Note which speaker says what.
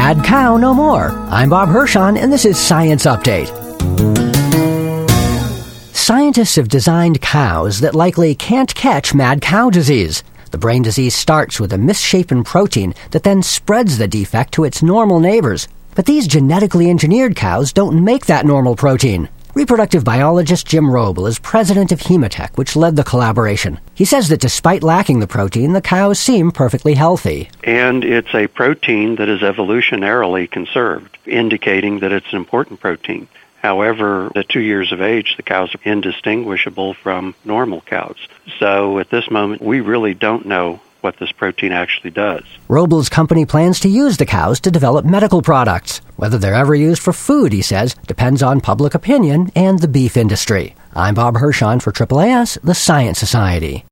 Speaker 1: Mad cow no more. I'm Bob Hirschon, and this is Science Update. Scientists have designed cows that likely can't catch mad cow disease. The brain disease starts with a misshapen protein that then spreads the defect to its normal neighbors. But these genetically engineered cows don't make that normal protein. Reproductive biologist Jim Roble is president of Hematech, which led the collaboration. He says that despite lacking the protein, the cows seem perfectly healthy.
Speaker 2: And it's a protein that is evolutionarily conserved, indicating that it's an important protein. However, at 2 years of age, the cows are indistinguishable from normal cows. So at this moment, we really don't know what this protein actually does.
Speaker 1: Roble's company plans to use the cows to develop medical products. Whether they're ever used for food, he says, depends on public opinion and the beef industry. I'm Bob Hirschon for AAAS, the Science Society.